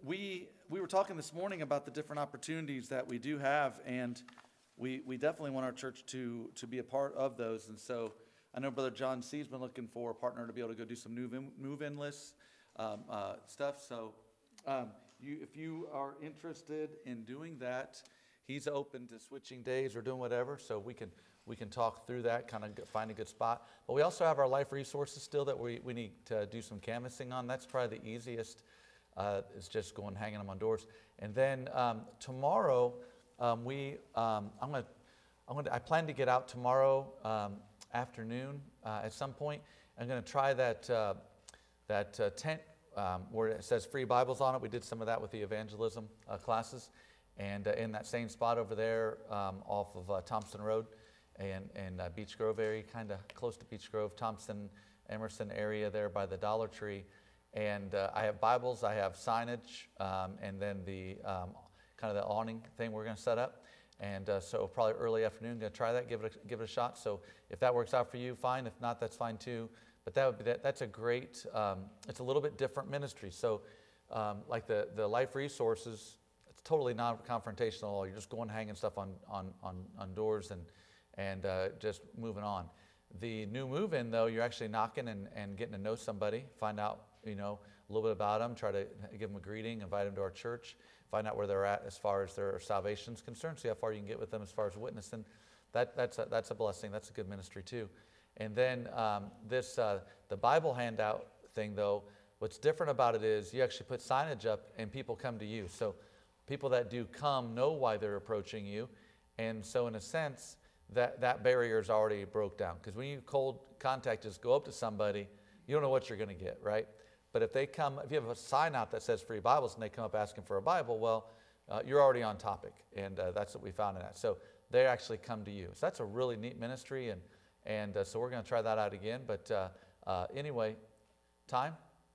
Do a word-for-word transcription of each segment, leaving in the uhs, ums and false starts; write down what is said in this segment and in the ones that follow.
we we were talking this morning about the different opportunities that we do have, and we we definitely want our church to to be a part of those. And so I know Brother John C. has been looking for a partner to be able to go do some move-in move-in lists um, uh, stuff. So um, you, if you are interested in doing that, he's open to switching days or doing whatever. So we can we can talk through that, kind of find a good spot. But we also have our life resources still that we we need to do some canvassing on. That's probably the easiest. Uh, it's just going hanging them on doors. And then um, tomorrow um, we um, I'm gonna I'm gonna I plan to get out tomorrow um, afternoon uh, at some point. I'm gonna try that uh, that uh, tent um, where it says free Bibles on it. We did some of that with the evangelism uh, classes, and uh, in that same spot over there um, off of uh, Thompson Road and and uh, Beech Grove area, kind of close to Beech Grove, Thompson Emerson area there by the Dollar Tree. And uh, I have Bibles, I have signage, um, and then the um, kind of the awning thing we're going to set up. And uh, so probably early afternoon, going to try that, give it a, give it a shot. So if that works out for you, fine. If not, that's fine too. But that would be that, that's a great. Um, it's a little bit different ministry. So um, like the the life resources, it's totally non-confrontational. You're just going hanging stuff on on on, on doors and and uh, just moving on. The new move-in though, you're actually knocking and, and getting to know somebody, find out. You know, a little bit about them, try to give them a greeting, invite them to our church, find out where they're at as far as their salvation is concerned, see how far you can get with them as far as witnessing. That, that's, a, that's a blessing. That's a good ministry too. And then um, this, uh, the Bible handout thing though, what's different about it is you actually put signage up and people come to you. So people that do come know why they're approaching you. And so in a sense, that, that barrier is already broke down. Because when you cold contact, just go up to somebody, you don't know what you're going to get, right? But if they come, if you have a sign out that says free Bibles and they come up asking for a Bible, well, uh, you're already on topic. And uh, that's what we found in that. So they actually come to you. So that's a really neat ministry. And, and uh, so we're going to try that out again. But uh, uh, anyway, time,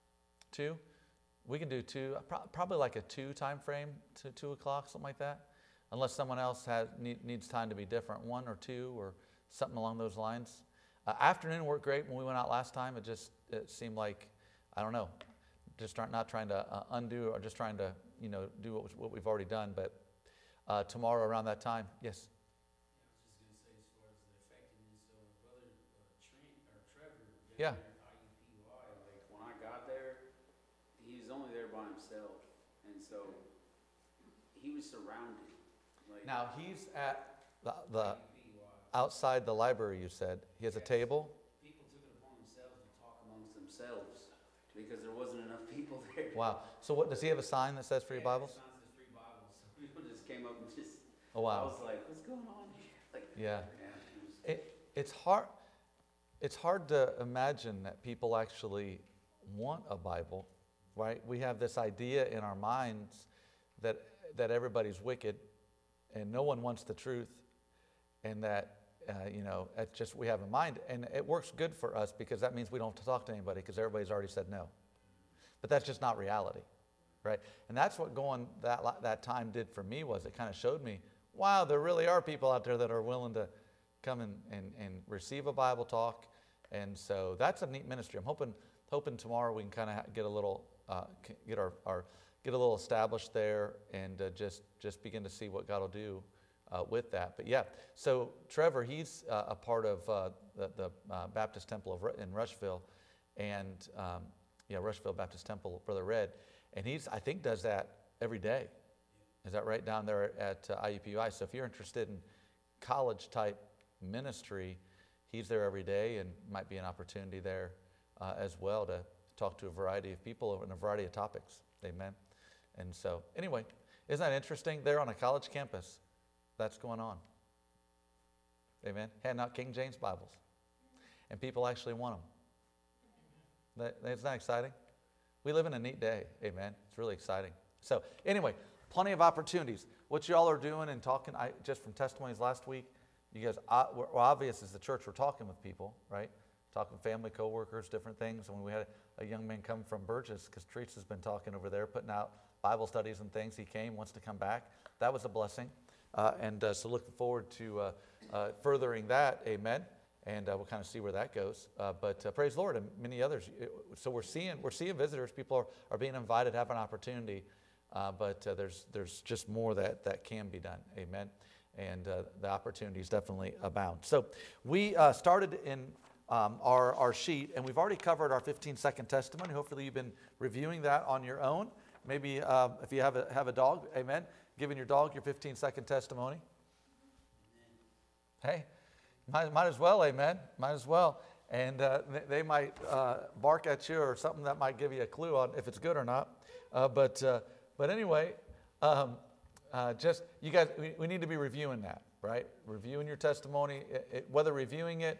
two. We can do two, pro- probably like a two time frame to two o'clock, something like that. Unless someone else has, need, needs time to be different, one or two or something along those lines. Uh, afternoon worked great when we went out last time. It just it seemed like, I don't know, just not trying to uh, undo or just trying to, you know, do what, was, what we've already done. But uh, tomorrow around that time, yes? Yeah, I was just going to say, as far as the effectiveness of Brother uh, Trent or Trevor, yeah. Like when I got there, he was only there by himself. And so he was surrounded. Like, Now he's at the, the outside the library, you said. He has a table? People took it upon themselves to talk amongst themselves. Because there wasn't enough people there. Wow. So what, does he have a sign that says free yeah, Bibles? The sign says free Bibles. So people just came up and just, Oh, wow. I was like, what's going on here? Like, Yeah. yeah it was, It, it's hard, it's hard to imagine that people actually want a Bible, right? We have this idea in our minds that, that everybody's wicked and no one wants the truth, and that Uh, you know, it's just we have in mind, and it works good for us because that means we don't have to talk to anybody because everybody's already said no. But that's just not reality, right? And that's what going that that time did for me was it kind of showed me, wow, there really are people out there that are willing to come and, and, and receive a Bible talk, and so that's a neat ministry. I'm hoping hoping tomorrow we can kind of get a little uh, get our, our get a little established there and uh, just just begin to see what God will do. Uh, with that. But yeah, so Trevor, he's uh, a part of uh, the, the uh, Baptist Temple of Ru- in Rushville, and um, yeah, Rushville Baptist Temple, Brother Red, and he's, I think, does that every day. Is that right, down there at uh, I U P U I? So if you're interested in college-type ministry, he's there every day, and might be an opportunity there uh, as well to talk to a variety of people on a variety of topics. Amen. And so, anyway, isn't that interesting? They're on a college campus. That's going on. Amen. Handing out King James Bibles. And people actually want them. That, isn't that exciting? We live in a neat day. Amen. It's really exciting. So anyway, plenty of opportunities. What y'all are doing and talking, I, just from testimonies last week, you guys, uh, we're, we're obvious as the church, we're talking with people, right? Talking family, coworkers, different things. And when we had a, a young man come from Burgess, because Teresa's been talking over there, putting out Bible studies and things. He came, wants to come back. That was a blessing. Uh, and uh, so looking forward to uh, uh, furthering that, amen. And uh, we'll kind of see where that goes. Uh, but uh, praise the Lord, and many others. So we're seeing we're seeing visitors. People are, are being invited, have an opportunity uh, but uh, there's there's just more that, that can be done. Amen. And uh, the opportunities definitely abound. So we uh, started in um, our, our sheet, and we've already covered our fifteen-second testimony. Hopefully you've been reviewing that on your own. Maybe uh, if you have a, have a dog, amen, giving your dog your fifteen-second testimony. Hey, might, might as well, amen, might as well. And uh, they, they might uh, bark at you or something that might give you a clue on if it's good or not. Uh, but uh, but anyway, um, uh, just you guys, we, we need to be reviewing that, right? Reviewing your testimony, it, it, whether reviewing it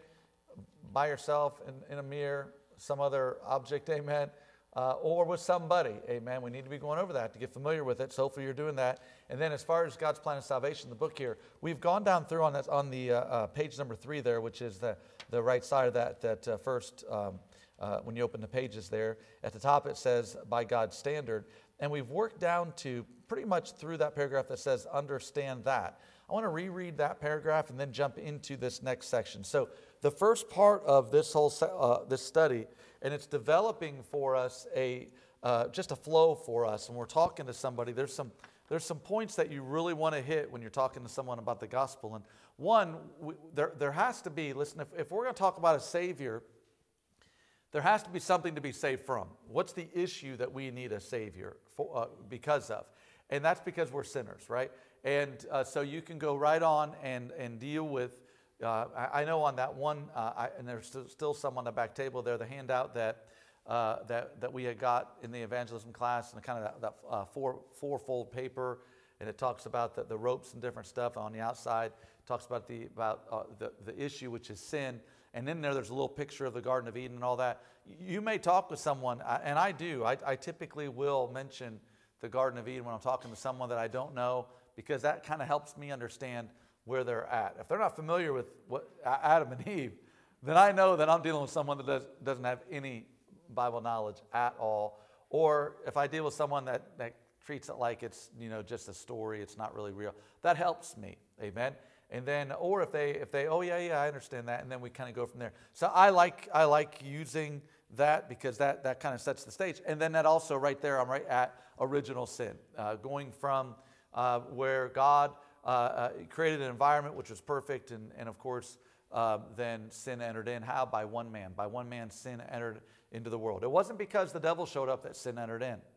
by yourself in, in a mirror, some other object, amen, uh, or with somebody, amen. We need to be going over that to get familiar with it. So hopefully you're doing that. And then as far as God's plan of salvation, the book here, we've gone down through on that on the uh, uh, page number three there, which is the the right side of that that uh, first um, uh, when you open the pages there. At the top it says by God's standard, and we've worked down to pretty much through that paragraph that says understand that. I want to reread that paragraph and then jump into this next section. So the first part of this whole uh, this study, and it's developing for us a uh, just a flow for us. When we're talking to somebody, there's some there's some points that you really want to hit when you're talking to someone about the gospel. And one, we, there there has to be. Listen, if, if we're going to talk about a Savior, there has to be something to be saved from. What's the issue that we need a Savior for, uh, because of? And that's because we're sinners, right? And uh, so you can go right on and, and deal with, uh, I, I know on that one, uh, I, and there's still, still some on the back table there, the handout that uh, that, that we had got in the evangelism class, and kind of that, that uh, four, four-fold paper, and it talks about the, the ropes and different stuff on the outside. It talks about the about uh, the, the issue, which is sin. And in there, there's a little picture of the Garden of Eden and all that. You may talk with someone, and I do. I, I typically will mention the Garden of Eden when I'm talking to someone that I don't know, because that kind of helps me understand where they're at. If they're not familiar with what Adam and Eve, then I know that I'm dealing with someone that does, doesn't have any Bible knowledge at all. Or if I deal with someone that, that treats it like it's, you know, just a story, it's not really real, that helps me. Amen. And then, or if they, if they, oh yeah, yeah, I understand that, and then we kind of go from there. So I like, I like using that because that, that kind of sets the stage. And then that also right there, I'm right at original sin, uh, going from uh, where God uh, uh, created an environment which was perfect, and, and of course, uh, then sin entered in. How? By one man. By one man, sin entered into the world. It wasn't because the devil showed up that sin entered in.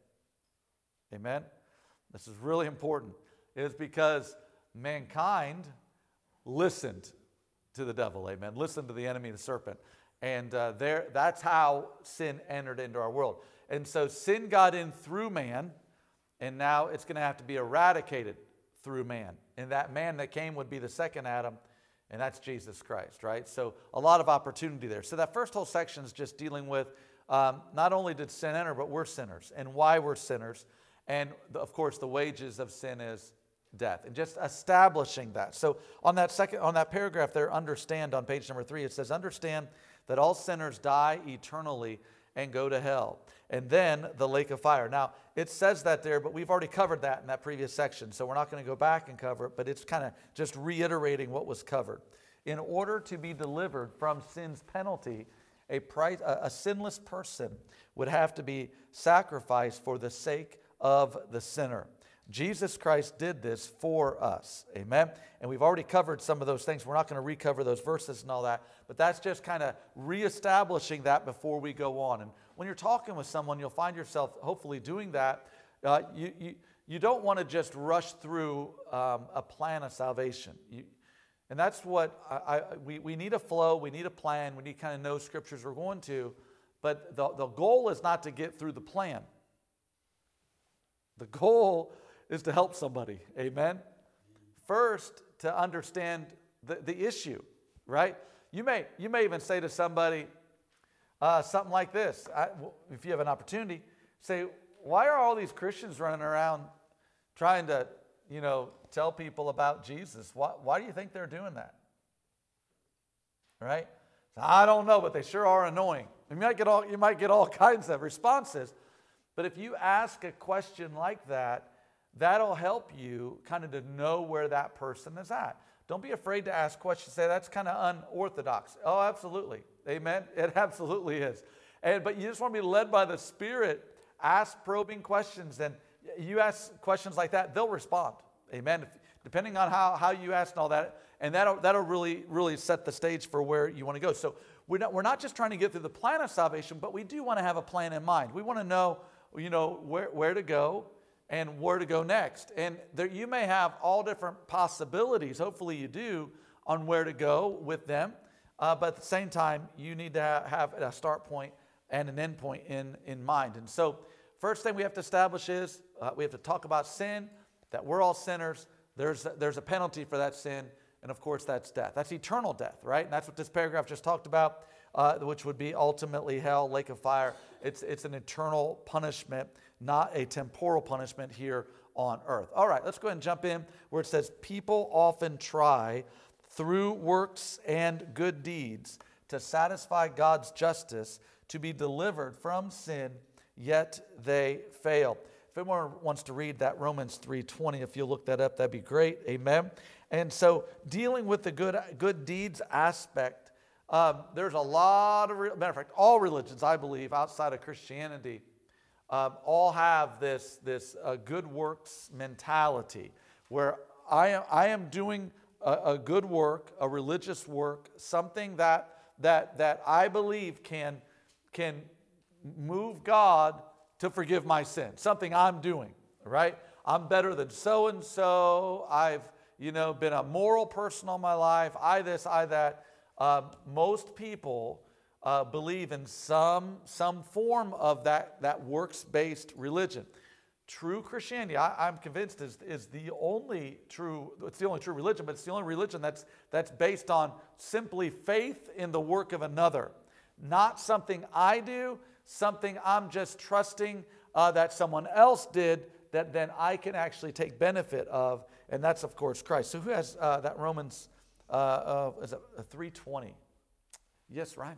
Amen? This is really important. It is because mankind listened to the devil, amen. Listened to the enemy, the serpent. And uh, there, that's how sin entered into our world. And so sin got in through man, and now it's going to have to be eradicated through man. And that man that came would be the second Adam, and that's Jesus Christ, right? So a lot of opportunity there. So that first whole section is just dealing with um, not only did sin enter, but we're sinners, and why we're sinners. And the, of course, the wages of sin is death, and just establishing that. So on that second, on that paragraph there, understand on page number three, it says, understand that all sinners die eternally and go to hell, and then the lake of fire. Now, it says that there, but we've already covered that in that previous section, so we're not going to go back and cover it, but it's kind of just reiterating what was covered. In order to be delivered from sin's penalty, a, price, a, a sinless person would have to be sacrificed for the sake of the sinner. Jesus Christ did this for us, amen? And we've already covered some of those things. We're not going to recover those verses and all that, but that's just kind of reestablishing that before we go on. And when you're talking with someone, you'll find yourself hopefully doing that. Uh, you, you, you don't want to just rush through um, a plan of salvation. You, and that's what I, I, we, we need a flow, we need a plan, we need to kind of know scriptures we're going to, but the, the goal is not to get through the plan. The goal is to help somebody, amen? First, to understand the, the issue, right? You may, you may even say to somebody uh, something like this. I, if you have an opportunity, say, why are all these Christians running around trying to, you know, tell people about Jesus? Why, why do you think they're doing that? Right? So, I don't know, but they sure are annoying. You might get all, you might get all kinds of responses, but if you ask a question like that, that'll help you kind of to know where that person is at. Don't be afraid to ask questions. Say, that's kind of unorthodox. Oh, absolutely. Amen. It absolutely is. And, but you just want to be led by the Spirit. Ask probing questions. And you ask questions like that, they'll respond. Amen. If, depending on how, how you ask and all that, and that'll, that'll really, really set the stage for where you want to go. So we're not, we're not just trying to get through the plan of salvation, but we do want to have a plan in mind. We want to know, you know, where, where to go and where to go next. And there, you may have all different possibilities, hopefully you do, on where to go with them. Uh, but at the same time, you need to ha- have a start point and an end point in, in mind. And so first thing we have to establish is uh, we have to talk about sin, that we're all sinners. There's, there's a penalty for that sin, and of course that's death. That's eternal death, right? And that's what this paragraph just talked about, uh, which would be ultimately hell, lake of fire. It's, it's an eternal punishment, not a temporal punishment here on earth. All right, let's go ahead and jump in where it says, people often try through works and good deeds to satisfy God's justice, to be delivered from sin, yet they fail. If anyone wants to read that Romans three twenty, if you'll look that up, that'd be great. Amen. And so dealing with the good, good deeds aspect, um, there's a lot of, re- matter of fact, all religions, I believe, outside of Christianity, um, all have this, this uh, good works mentality where I am, I am doing a, a good work, a religious work, something that, that, that I believe can, can move God to forgive my sin, something I'm doing, right? I'm better than so-and-so. I've, you know, been a moral person all my life. I this, I that. Um, most people uh, believe in some, some form of that, that works-based religion. True Christianity, I, I'm convinced, is, is the only true, it's the only true religion, but it's the only religion that's, that's based on simply faith in the work of another. Not something I do, something I'm just trusting uh, that someone else did that then I can actually take benefit of, and that's, of course, Christ. So who has uh, that Romans uh, uh, is it three twenty? Yes, Ryan.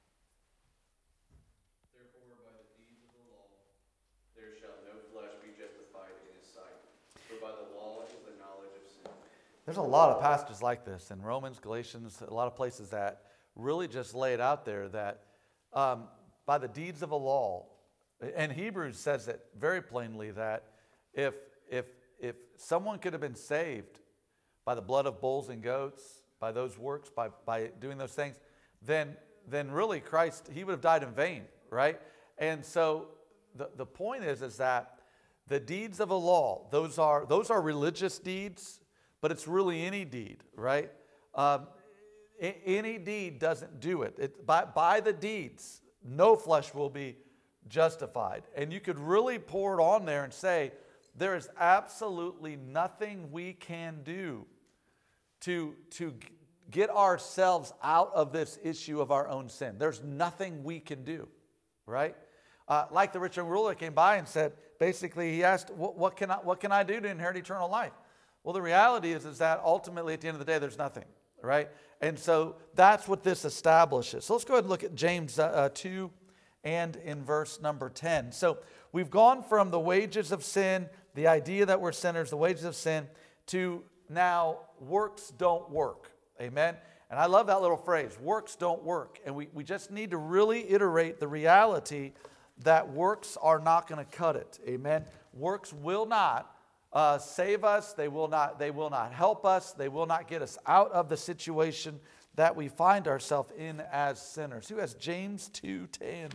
Therefore, by the deeds of the law, there shall no flesh be justified in his sight, for by the law is the knowledge of sin. There's a lot of passages like this in Romans, Galatians, a lot of places that really just lay it out there that um, by the deeds of a law, and Hebrews says it very plainly that if if if someone could have been saved by the blood of bulls and goats, by those works, by by doing those things, then then really Christ, he would have died in vain, right? And so the, the point is is that the deeds of a law, those are those are religious deeds, but it's really any deed, right? Um, a- any deed doesn't do it. it by, by the deeds, no flesh will be justified. And you could really pour it on there and say, there is absolutely nothing we can do to, to get ourselves out of this issue of our own sin. There's nothing we can do, right? Uh, like the rich young ruler came by and said, basically he asked, what, what, can I, what can I do to inherit eternal life? Well, the reality is, is that ultimately at the end of the day, there's nothing, right? And so that's what this establishes. So let's go ahead and look at James uh, two and in verse number ten. So we've gone from the wages of sin, the idea that we're sinners, the wages of sin, to now works don't work. Amen? And I love that little phrase, works don't work. And we, we just need to really iterate the reality that works are not going to cut it. Amen? Works will not uh, save us. They will not, they will not help us. They will not get us out of the situation that we find ourselves in as sinners. Who has James two ten?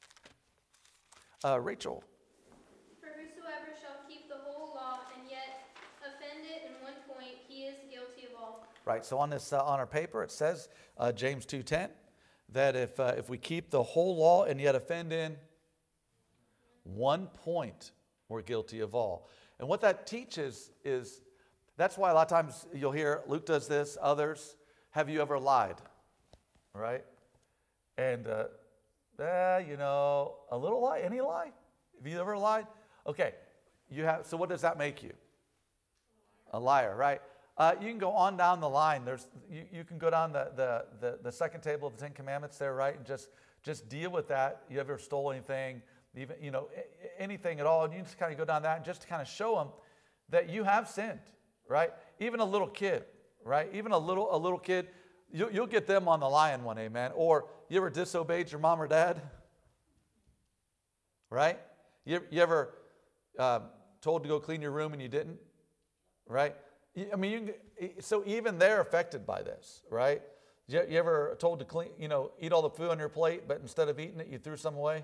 Uh, Rachel. For whosoever shall keep the whole law and yet offend it in one point, he is guilty of all. Right, so on this uh, on our paper it says, uh, James two ten, that if, uh, if we keep the whole law and yet offend in one point, we're guilty of all. And what that teaches is, that's why a lot of times you'll hear, Luke does this, others, have you ever lied? Right? And, uh, eh, you know, a little lie, any lie? Have you ever lied? Okay, you have. So what does that make you? A liar, right? Uh, you can go on down the line. There's, you, you can go down the, the, the, the second table of the Ten Commandments there, right? And just, just deal with that. You ever stole anything, even, you know, anything at all. And you just kind of go down that and just to kind of show them that you have sinned, right? Even a little kid, right? Even a little, a little kid, you, you'll get them on the lion one, amen. Or you ever disobeyed your mom or dad? Right? You, you ever uh, told to go clean your room and you didn't, right? I mean, you can, so even they're affected by this, right? You, you ever told to clean, you know, eat all the food on your plate, but instead of eating it, you threw some away,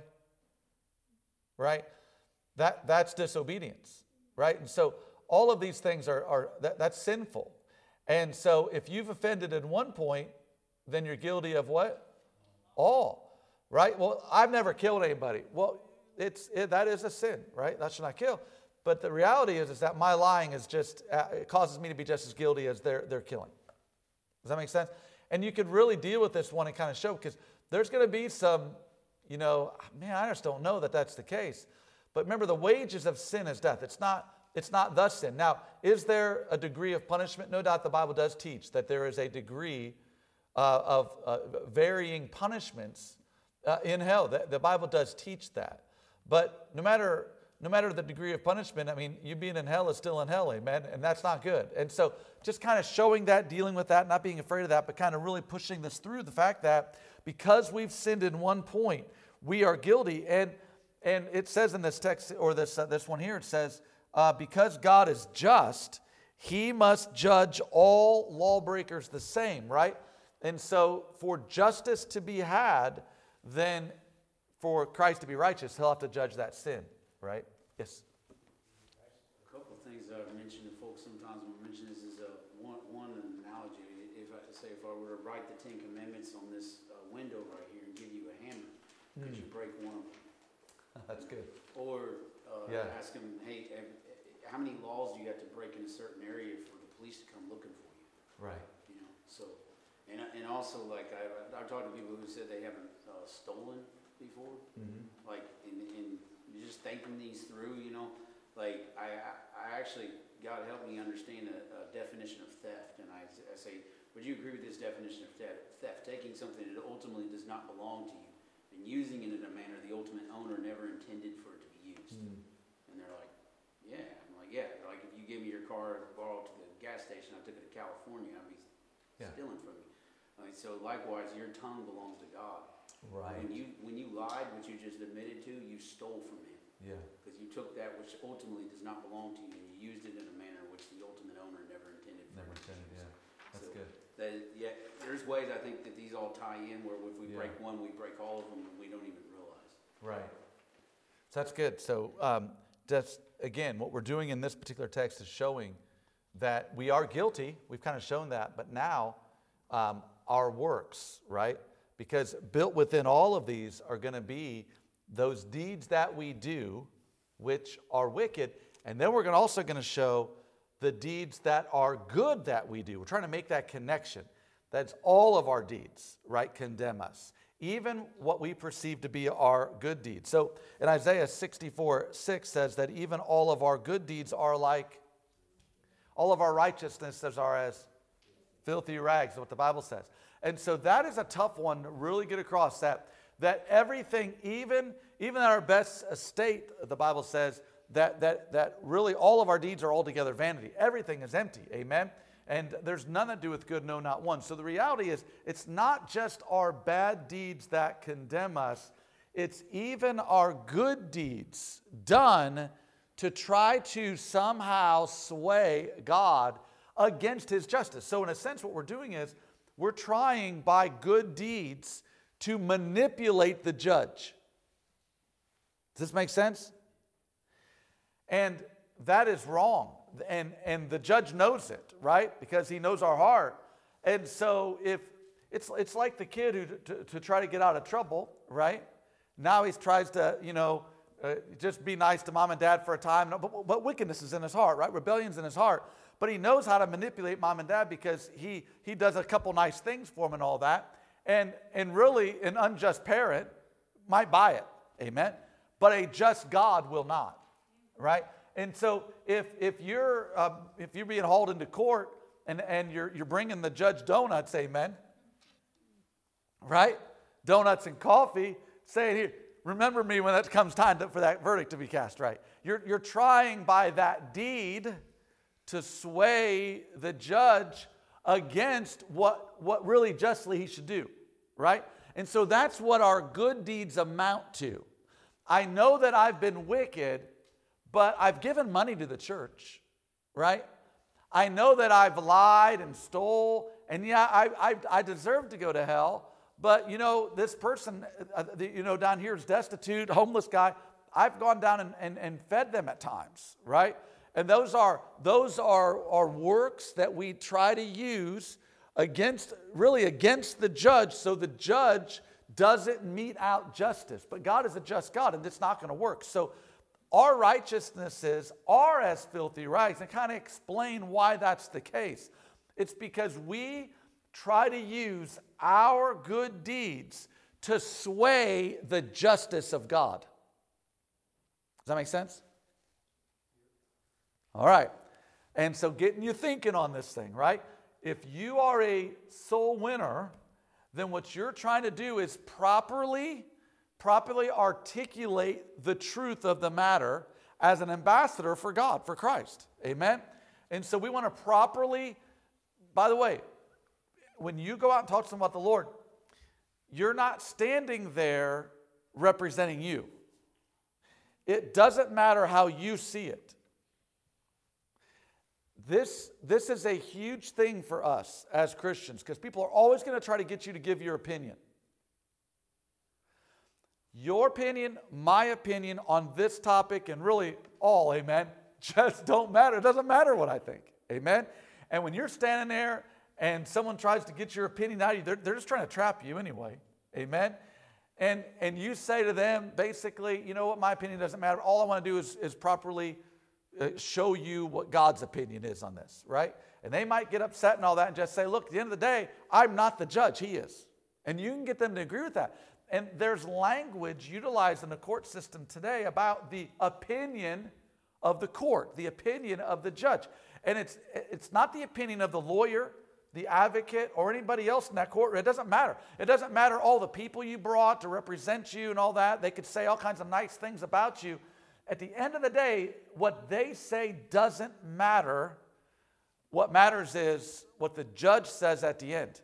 right? That that's disobedience, right? And so all of these things are are that, that's sinful, and so if you've offended at one point, then you're guilty of what? All, right? Well, I've never killed anybody. Well, it's it, that is a sin, right? That should not kill. But the reality is, is that my lying is just, uh, it causes me to be just as guilty as they're, they're killing. Does that make sense? And you could really deal with this one and kind of show, because there's going to be some, you know, man, I just don't know that that's the case. But remember, the wages of sin is death. It's not, it's not the sin. Now, is there a degree of punishment? No doubt the Bible does teach that there is a degree uh, of uh, varying punishments uh, in hell. The, the Bible does teach that. But no matter... No matter the degree of punishment, I mean, you being in hell is still in hell, amen? And that's not good. And so just kind of showing that, dealing with that, not being afraid of that, but kind of really pushing this through the fact that because we've sinned in one point, we are guilty. And and it says in this text, or this, uh, this one here, it says, uh, because God is just, he must judge all lawbreakers the same, right? And so for justice to be had, then for Christ to be righteous, he'll have to judge that sin, right? Yes. A couple of things that I've mentioned to folks sometimes when I mention this is uh, one, one an analogy. If I say if I were to write the Ten Commandments on this uh, window right here and give you a hammer, mm. could you break one of them? That's good. Or uh, yeah. ask them, hey, how many laws do you have to break in a certain area for the police to come looking for you? Right. You know. So, and and also like I I've talked to people who said they haven't uh, stolen before, mm-hmm. like in in. Just thinking these through, you know, like I, I actually, God help me understand a, a definition of theft. And I, I say, would you agree with this definition of theft? Theft, taking something that ultimately does not belong to you and using it in a manner the ultimate owner never intended for it to be used. Mm. And they're like, yeah. I'm like, yeah. They're like, if you gave me your car borrowed to the gas station, I took it to California, I'd be yeah. stealing from you. Like, so likewise, your tongue belongs to God. Right. When you when you lied, which you just admitted to, you stole from him. Yeah. Because you took that which ultimately does not belong to you and you used it in a manner which the ultimate owner never intended. For never intended. Yeah. That's so good. That, yeah. There's ways I think that these all tie in where if we yeah. break one, we break all of them, and we don't even realize. Right. So that's good. So um, just again, what we're doing in this particular text is showing that we are guilty. We've kind of shown that, but now um, our works, right? Because built within all of these are going to be those deeds that we do, which are wicked. And then we're gonna also going to show the deeds that are good that we do. We're trying to make that connection. That's all of our deeds, right, condemn us. Even what we perceive to be our good deeds. So in Isaiah sixty-four six says that even all of our good deeds are like, all of our righteousnesses are as filthy rags, is what the Bible says. And so that is a tough one to really get across, that that everything, even, even at our best estate, the Bible says that, that, that really all of our deeds are altogether vanity. Everything is empty, amen? And there's none that do with good, no, not one. So the reality is, it's not just our bad deeds that condemn us, it's even our good deeds done to try to somehow sway God against his justice. So in a sense, what we're doing is, we're trying by good deeds to manipulate the judge. Does this make sense? And that is wrong. And, and the judge knows it, right? Because he knows our heart. And so if it's, it's like the kid who to, to try to get out of trouble, right? Now he tries to, you know, uh, just be nice to mom and dad for a time. But, but wickedness is in his heart, right? Rebellion's in his heart. But he knows how to manipulate mom and dad because he, he does a couple nice things for them and all that. And, and really, an unjust parent might buy it, amen? But a just God will not, right? And so if, if, you're, um, if you're being hauled into court and, and you're, you're bringing the judge donuts, amen? Right? Donuts and coffee, saying, here, remember me when it comes time to, for that verdict to be cast, right? You're, you're trying by that deed to sway the judge against what, what really justly he should do, right? And so that's what our good deeds amount to. I know that I've been wicked, but I've given money to the church, right? I know that I've lied and stole, and yeah, I, I, I deserve to go to hell, but you know, this person, uh, the, you know, down here is destitute, homeless guy. I've gone down and, and, and fed them at times, right? And those are, those are, are works that we try to use against, really against the judge, so the judge doesn't mete out justice. But God is a just God, and it's not going to work. So our righteousnesses are as filthy rags, and kind of explain why that's the case. It's because we try to use our good deeds to sway the justice of God. Does that make sense? All right. And so getting you thinking on this thing, right? If you are a soul winner, then what you're trying to do is properly, properly articulate the truth of the matter as an ambassador for God, for Christ. Amen? And so we want to properly, by the way, when you go out and talk to someone about the Lord, you're not standing there representing you. It doesn't matter how you see it. This, this is a huge thing for us as Christians, because people are always going to try to get you to give your opinion. Your opinion, my opinion on this topic, and really all, amen, just don't matter. It doesn't matter what I think, amen? And when you're standing there and someone tries to get your opinion out of you, they're, they're just trying to trap you anyway, amen? And, and you say to them, basically, you know what, my opinion doesn't matter. All I want to do is, is properly uh, show you what God's opinion is on this, right? And they might get upset and all that and just say, look, at the end of the day, I'm not the judge, he is. And you can get them to agree with that. And there's language utilized in the court system today about the opinion of the court, the opinion of the judge. And it's, it's not the opinion of the lawyer, the advocate, or anybody else in that courtroom. It doesn't matter. It doesn't matter all the people you brought to represent you and all that. They could say all kinds of nice things about you. At the end of the day, what they say doesn't matter. What matters is what the judge says at the end,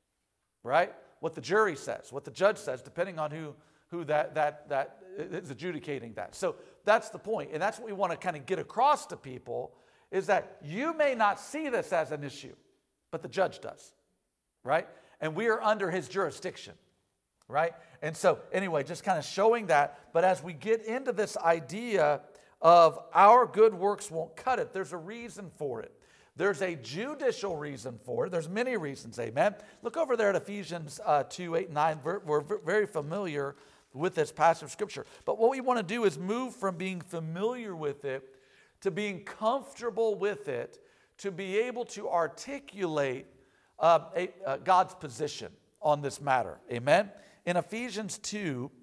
right? What the jury says, what the judge says, depending on who, who that, that, that is adjudicating that. So that's the point. And that's what we want to kind of get across to people, is that you may not see this as an issue, but the judge does, right? And we are under his jurisdiction, right? And so anyway, just kind of showing that. But as we get into this idea of our good works won't cut it, there's a reason for it. There's a judicial reason for it. There's many reasons, amen? Look over there at Ephesians uh, two, eight, nine. We're, we're very familiar with this passage of Scripture. But what we want to do is move from being familiar with it to being comfortable with it, to be able to articulate uh, a, uh, God's position on this matter, amen? In Ephesians two,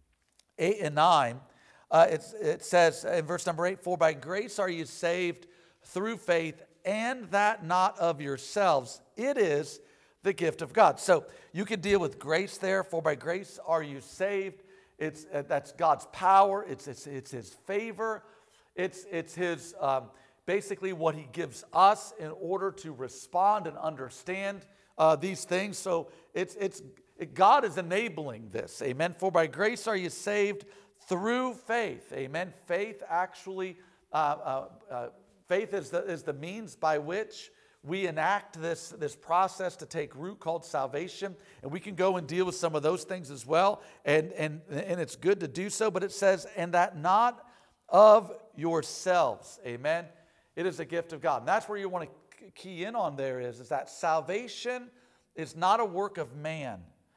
eight and nine, uh, it's, it says in verse number eight, for by grace are you saved through faith, and that not of yourselves. It is the gift of God. So you could deal with grace there. For by grace are you saved. It's uh, that's God's power. It's it's, it's His favor. It's it's His um, basically what He gives us in order to respond and understand uh, these things. So it's it's it, God is enabling this. Amen. For by grace are you saved through faith. Amen. Faith actually. Uh, uh, uh, Faith is the, is the means by which we enact this, this process to take root called salvation. And we can go and deal with some of those things as well. And, and, and it's good to do so. But it says, and that not of yourselves. Amen. It is a gift of God. And that's where you want to key in on there is, is that salvation is not a work of man.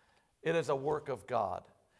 It is a work of God.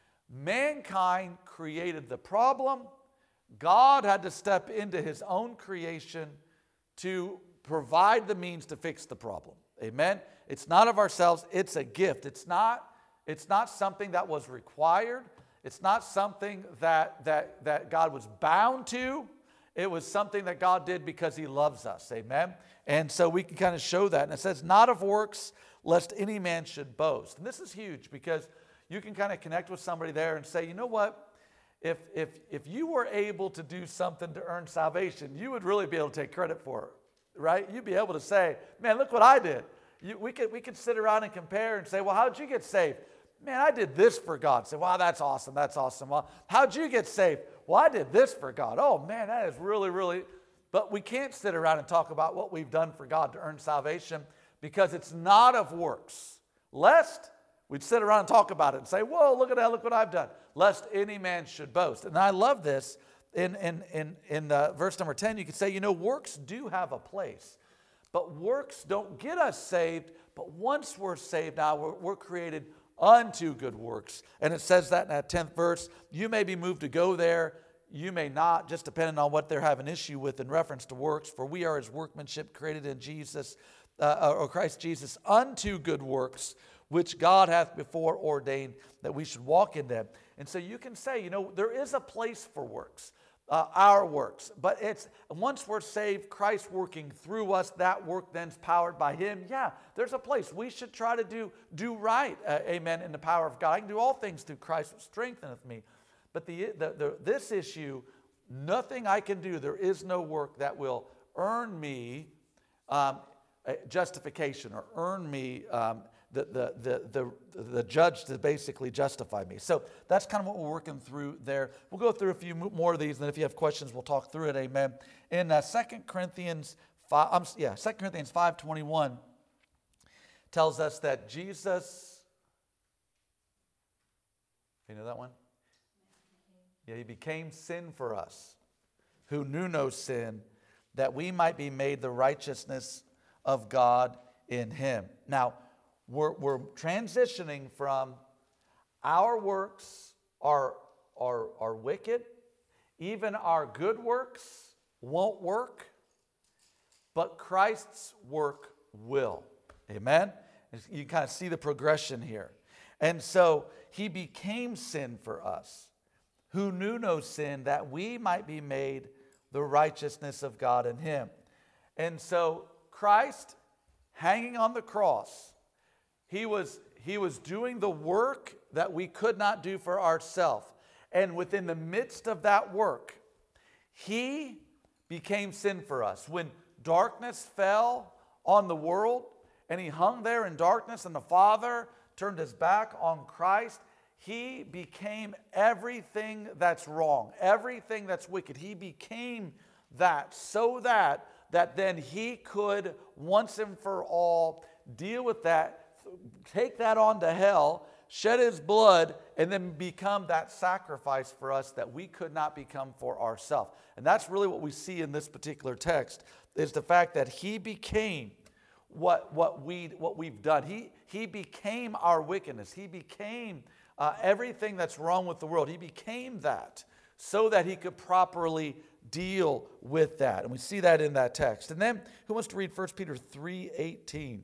Mankind created the problem. God had to step into His own creation to provide the means to fix the problem. Amen? It's not of ourselves. It's a gift. It's not, it's not something that was required. It's not something that, that, that God was bound to. It was something that God did because He loves us. Amen? And so we can kind of show that. And it says, not of works, lest any man should boast. And this is huge because you can kind of connect with somebody there and say, you know what? If, if, if you were able to do something to earn salvation, you would really be able to take credit for it, right? You'd be able to say, man, look what I did. You, we, could, we could sit around and compare and say, well, how'd you get saved? Man, I did this for God. Say, wow, that's awesome, that's awesome. Well, how'd you get saved? well, I did this for God. Oh, man, that is really, really... But we can't sit around and talk about what we've done for God to earn salvation because it's not of works. Lest we'd sit around and talk about it and say, whoa, look at that, look what I've done. Lest any man should boast. And I love this. In, in, in, in uh, verse number ten, you could say, you know, works do have a place. But works don't get us saved. But once we're saved now, we're, we're created unto good works. And it says that in that tenth verse. You may be moved to go there. You may not, just depending on what they're having issue with in reference to works. For we are his workmanship created in Jesus, uh, or Christ Jesus, unto good works, which God hath before ordained that we should walk in them. And so you can say, you know, there is a place for works. Uh, our works, but it's once we're saved, Christ working through us, that work then's powered by him. Yeah, there's a place we should try to do do right, uh, amen, in the power of God. I can do all things through Christ who strengtheneth me. But the, the, the this issue, nothing I can do, there is no work that will earn me um, justification or earn me um, the, the, the, the, the judge to basically justify me. So that's kind of what we're working through there. We'll go through a few more of these, and then if you have questions, we'll talk through it, amen. In uh, Second Corinthians five, um, yeah, Second Corinthians five twenty-one tells us that Jesus, you know that one? Yeah, he became sin for us, who knew no sin, that we might be made the righteousness of God in him. Now, we're, we're transitioning from our works are, are, are wicked, even our good works won't work, but Christ's work will. Amen? You kind of see the progression here. And so he became sin for us, who knew no sin, that we might be made the righteousness of God in him. And so Christ, hanging on the cross, he was, he was doing the work that we could not do for ourselves. And within the midst of that work, he became sin for us. When darkness fell on the world, and he hung there in darkness, and the Father turned his back on Christ, he became everything that's wrong, everything that's wicked. He became that so that, that then he could once and for all deal with that, take that on to hell, shed his blood, and then become that sacrifice for us that we could not become for ourselves. And that's really what we see in this particular text, is the fact that he became what, what, we, what we've done. He, he became our wickedness. He became uh, everything that's wrong with the world. He became that so that he could properly deal with that. And we see that in that text. And then, who wants to read First Peter three eighteen?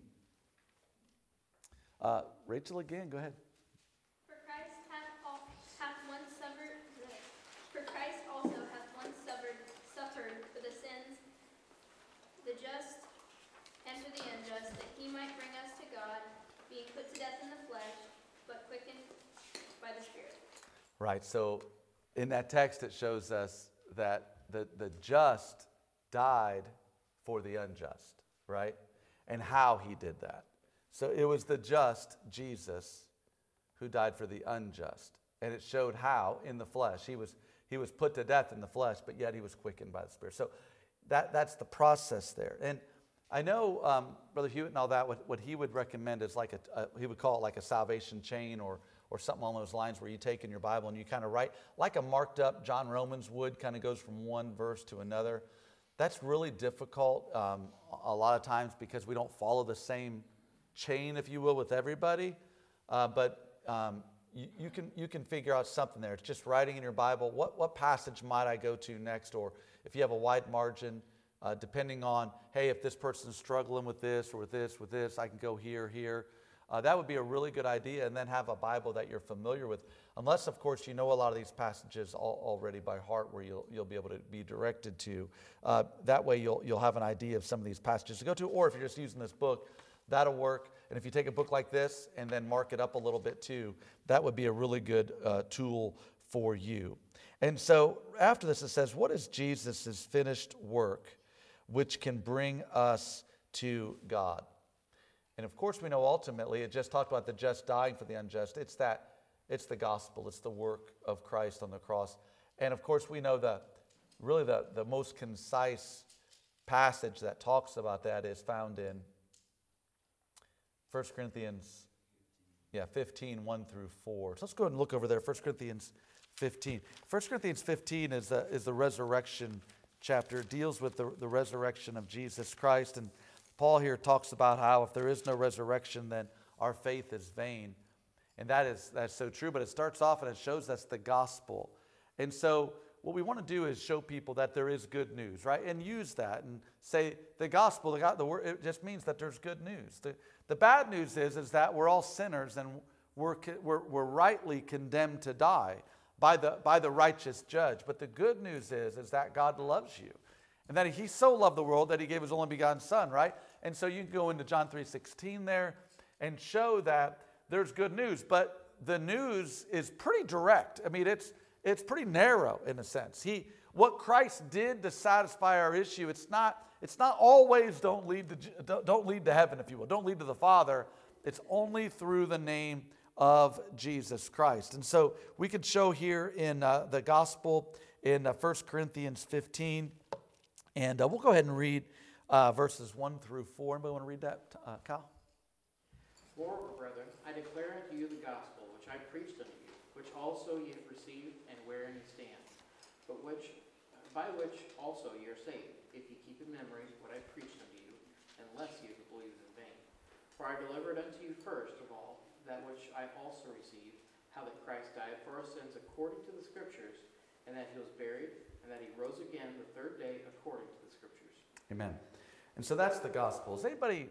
Uh, Rachel again, go ahead. For Christ hath, al- hath once suffered, for Christ also hath once suffered, suffered for the sins, the just and for the unjust, that he might bring us to God, being put to death in the flesh, but quickened by the Spirit. Right, so in that text it shows us that the, the just died for the unjust, right? And how he did that. So it was the just, Jesus, who died for the unjust. And it showed how in the flesh. He was, he was put to death in the flesh, but yet he was quickened by the Spirit. So that, that's the process there. And I know um, Brother Hewitt and all that, what, what he would recommend is like a, a, he would call it like a salvation chain or, or something along those lines, where you take in your Bible and you kind of write, like a marked up John Romans would, kind of goes from one verse to another. That's really difficult um, a lot of times because we don't follow the same chain, if you will, with everybody, uh, but um, you, you can you can figure out something there. It's just writing in your Bible, what, what passage might I go to next, or if you have a wide margin, uh, depending on, hey, if this person's struggling with this or with this, with this, I can go here, here. Uh, that would be a really good idea, and then have a Bible that you're familiar with, unless, of course, you know a lot of these passages all, already by heart, where you'll you'll be able to be directed to. Uh, that way, you'll you'll have an idea of some of these passages to go to, or if you're just using this book, that'll work. And if you take a book like this and then mark it up a little bit too, that would be a really good uh, tool for you. And so after this, it says, what is Jesus' finished work which can bring us to God? And of course, we know ultimately, it just talked about the just dying for the unjust. It's that, it's the gospel. It's the work of Christ on the cross. And of course, we know the really the, the most concise passage that talks about that is found in First Corinthians yeah, fifteen, one through four. So let's go ahead and look over there, First Corinthians fifteen. First Corinthians fifteen is the, is the resurrection chapter. It deals with the, the resurrection of Jesus Christ. And Paul here talks about how if there is no resurrection, then our faith is vain. And that is that's so true, but it starts off and it shows us the gospel. And so what we want to do is show people that there is good news, right? And use that and say the gospel, the, God, the word, it just means that there's good news. The, the bad news is, is that we're all sinners and we're, we're, we're rightly condemned to die by the, by the righteous judge. But the good news is, is that God loves you. And that he so loved the world that he gave his only begotten son, right? And so you can go into John three sixteen there and show that there's good news. But the news is pretty direct. I mean, it's it's pretty narrow in a sense. He what Christ did to satisfy our issue, it's not it's not always don't lead to don't lead to heaven, if you will. Don't lead to the Father. It's only through the name of Jesus Christ. And so we could show here in uh, the gospel in uh, First Corinthians fifteen. And uh, we'll go ahead and read uh, verses one through four. Anybody want to read that, uh, Kyle? Moreover, brethren, I declare unto you the gospel which I preached unto you, which also ye have received, and wherein ye stand, but which, by which also ye are saved, if ye keep in memory what I preached unto you, unless ye have believed in vain. For I delivered unto you first of all that which I also received, how that Christ died for our sins according to the Scriptures, and that he was buried, and that he rose again the third day according to the Scriptures. Amen. And so that's the gospel. Is anybody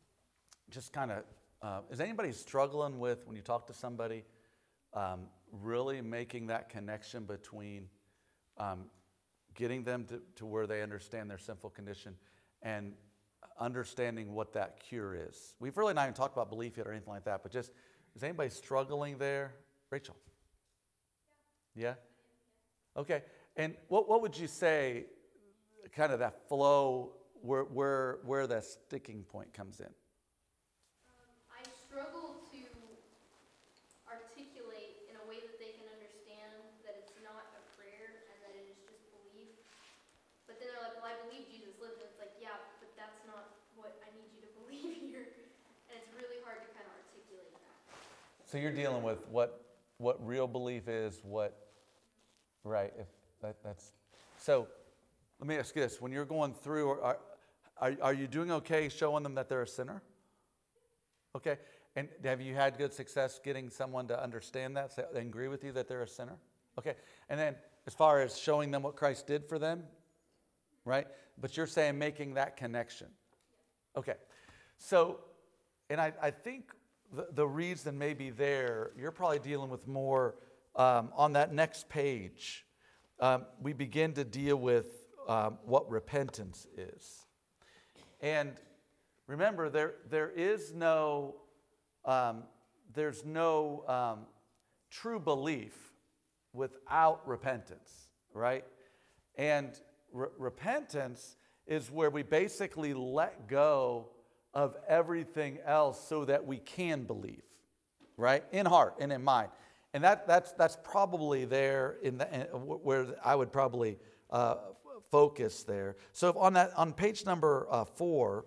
just kind of, uh, is anybody struggling with, when you talk to somebody, um, really making that connection between um, getting them to, to where they understand their sinful condition and understanding what that cure is? We've really not even talked about belief yet or anything like that, but just, is anybody struggling there? Rachel? Yeah? Okay. And what, what would you say, kind of that flow, where where where that sticking point comes in? Um, I struggle to articulate in a way that they can understand that it's not a prayer and that it is just belief. But then they're like, well, I believe Jesus lived. And it's like, yeah, but that's not what I need you to believe here. And it's really hard to kind of articulate that. So you're dealing with what what real belief is, what, right, if that, that's, so let me ask you this. When you're going through, are, are, are you doing okay showing them that they're a sinner? Okay. And have you had good success getting someone to understand that, say, and agree with you that they're a sinner? Okay. And then as far as showing them what Christ did for them, right? But you're saying making that connection. Okay. So, and I, I think the, the reason may be there, you're probably dealing with more um, on that next page. Um, we begin to deal with um, what repentance is. And remember, there there is no, um, there's no um, true belief without repentance, right? And re- repentance is where we basically let go of everything else so that we can believe, right? In heart and in mind. And that that's that's probably there in the in, where I would probably uh, focus there. So if on that on page number uh, four,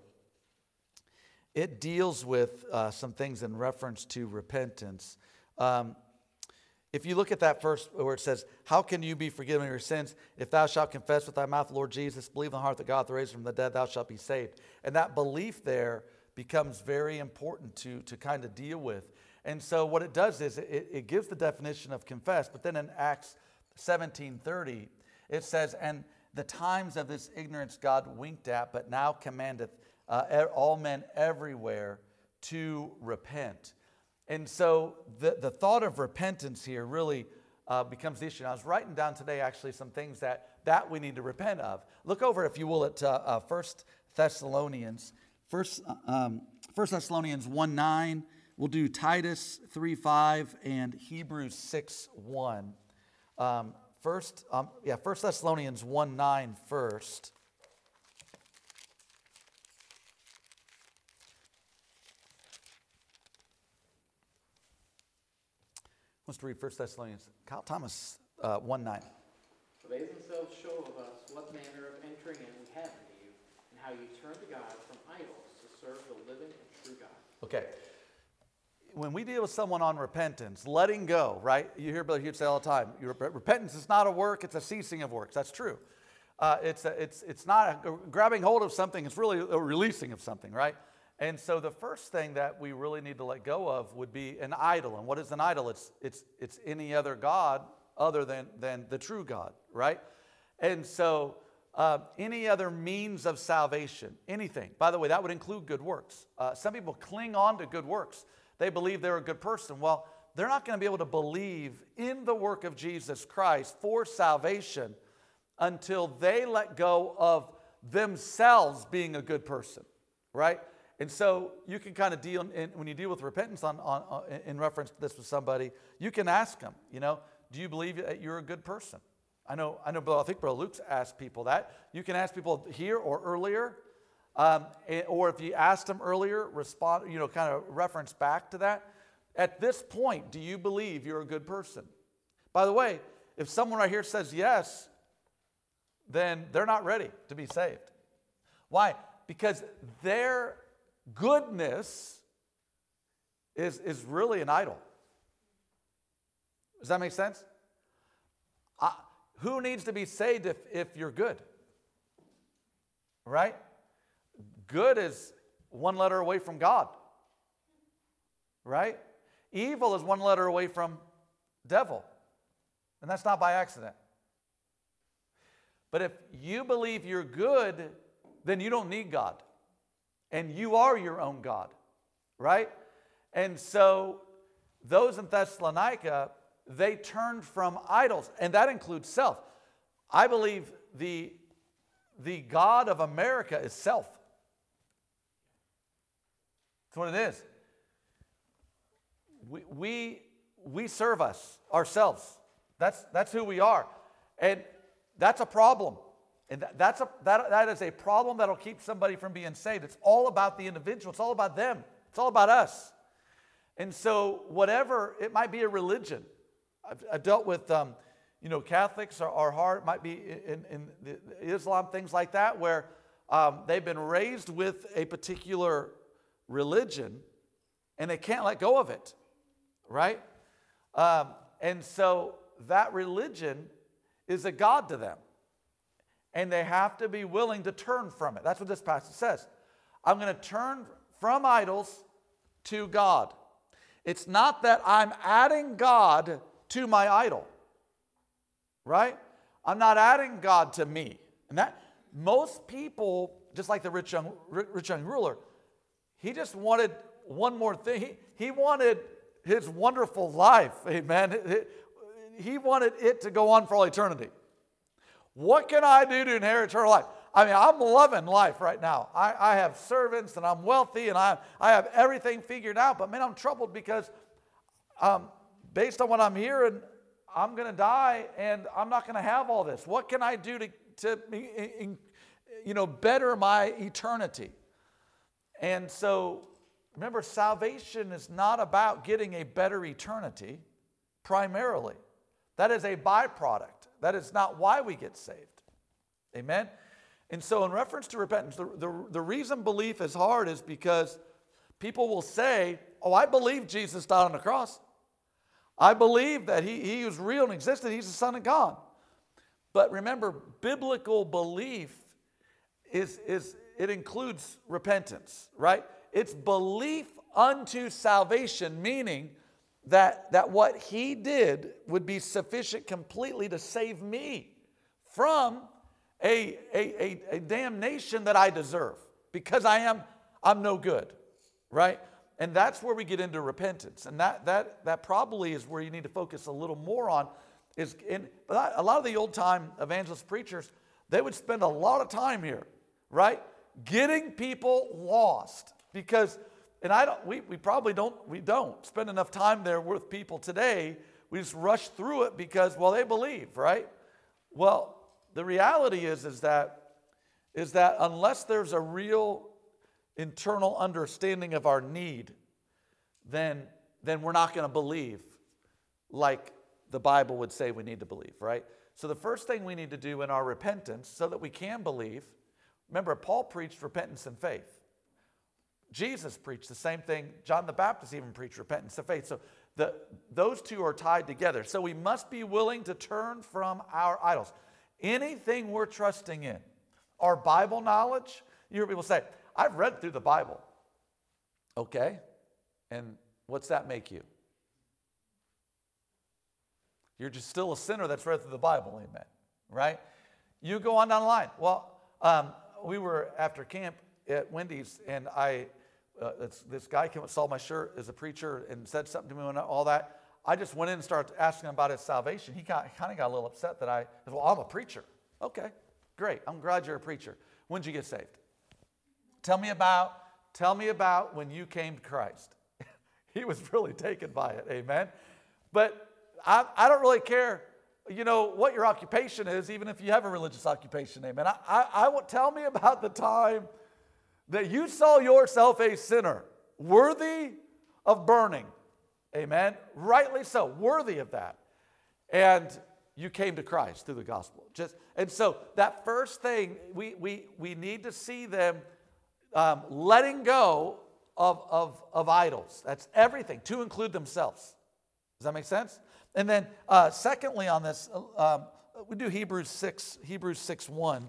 it deals with uh, some things in reference to repentance. Um, if you look at that first where it says, "How can you be forgiven of your sins? If thou shalt confess with thy mouth the Lord Jesus, believe in the heart that God hath raised him from the dead, thou shalt be saved." And that belief there becomes very important to to kind of deal with. And so what it does is it, it gives the definition of confess, but then in Acts seventeen thirty, it says, "And the times of this ignorance God winked at, but now commandeth uh, all men everywhere to repent." And so the, the thought of repentance here really uh, becomes the issue. And I was writing down today actually some things that, that we need to repent of. Look over, if you will, at uh, uh, First Thessalonians. First, um, First Thessalonians one nine. We'll do Titus three five and Hebrews six one. Um, first, um, yeah, First Thessalonians one nine first. Wants to read First Thessalonians. Kyle Thomas uh, one nine. yourselves show of us what manner of entering in we have into you, and how you turn to God from idols to serve the living and true God. Okay. When we deal with someone on repentance, letting go, right? You hear Brother Hugh say all the time, your repentance is not a work, it's a ceasing of works. That's true. Uh, it's, a, it's, it's not a, grabbing hold of something, it's really a releasing of something, right? And so the first thing that we really need to let go of would be an idol. And what is an idol? It's, it's, it's any other God other than, than the true God, right? And so uh, any other means of salvation, anything. By the way, that would include good works. Uh, some people cling on to good works. They believe they're a good person. Well, they're not going to be able to believe in the work of Jesus Christ for salvation until they let go of themselves being a good person, right? And so you can kind of deal, in, when you deal with repentance on, on, on, in reference to this with somebody, you can ask them, you know, do you believe that you're a good person? I know, I know, I think Brother Luke's asked people that. You can ask people here or earlier. Um, or if you asked them earlier, respond, you know, kind of reference back to that. At this point, do you believe you're a good person? By the way, if someone right here says yes, then they're not ready to be saved. Why? Because their goodness is, is really an idol. Does that make sense? Uh, who needs to be saved if, if you're good? Right? Good is one letter away from God, right? Evil is one letter away from devil, and that's not by accident. But if you believe you're good, then you don't need God, and you are your own God, right? And so those in Thessalonica, they turned from idols, and that includes self. I believe the, the God of America is self. That's what it is. We, we, we serve us, ourselves. That's, that's who we are. And that's a problem. And that, that's a, that, that is a problem that'll keep somebody from being saved. It's all about the individual. It's all about them. It's all about us. And so whatever, it might be a religion. I've, I've dealt with, um, you know, Catholics are, are hard. It might be in, in the Islam, things like that, where um, they've been raised with a particular religion, and they can't let go of it, right? Um, and so that religion is a god to them, and they have to be willing to turn from it. That's what this passage says. I'm going to turn from idols to God. It's not that I'm adding God to my idol, right? I'm not adding God to me. And that most people, just like the rich young, rich young ruler, he just wanted one more thing. He, he wanted his wonderful life, amen. He wanted it to go on for all eternity. What can I do to inherit eternal life? I mean, I'm loving life right now. I, I have servants, and I'm wealthy, and I, I have everything figured out. But man, I'm troubled because um, based on what I'm hearing, I'm going to die, and I'm not going to have all this. What can I do to, to you know, better my eternity? And so, remember, salvation is not about getting a better eternity, primarily. That is a byproduct. That is not why we get saved. Amen? And so, in reference to repentance, the, the, the reason belief is hard is because people will say, oh, I believe Jesus died on the cross. I believe that he, he was real and existed. He's the Son of God. But remember, biblical belief is, is it includes repentance, right? It's belief unto salvation, meaning that, that what he did would be sufficient completely to save me from a, a, a, a damnation that I deserve because I am I'm no good, right? And that's where we get into repentance. And that, that, that probably is where you need to focus a little more on. Is in, a lot of the old-time evangelist preachers, they would spend a lot of time here, right? Getting people lost. Because, and I don't, we, we probably don't, we don't spend enough time there with people today. We just rush through it because, well, they believe, right? Well, the reality is, is that, is that unless there's a real internal understanding of our need, then, then we're not going to believe like the Bible would say we need to believe, right? So the first thing we need to do in our repentance so that we can believe, remember, Paul preached repentance and faith. Jesus preached the same thing. John the Baptist even preached repentance and faith. So the, those two are tied together. So we must be willing to turn from our idols. Anything we're trusting in, our Bible knowledge, you hear people say, I've read through the Bible. Okay, and what's that make you? You're just still a sinner that's read through the Bible, amen, right? You go on down the line. Well, um, we were after camp at Wendy's, and I, uh, this, this guy came and saw my shirt as a preacher and said something to me and all that. I just went in and started asking him about his salvation. He kind of got a little upset that I, well, I'm a preacher. Okay, great. I'm glad you're a preacher. When did you get saved? Tell me about, tell me about when you came to Christ. He was really taken by it, amen. But I, I don't really care, you know, what your occupation is, even if you have a religious occupation, amen. I, I, I will tell me about the time that you saw yourself a sinner, worthy of burning, amen. Rightly so, worthy of that. And you came to Christ through the gospel. Just and so that first thing, we we we need to see them um, letting go of, of, of idols. That's everything, to include themselves. Does that make sense? And then, uh, secondly, on this, um, we do Hebrews six, Hebrews six one.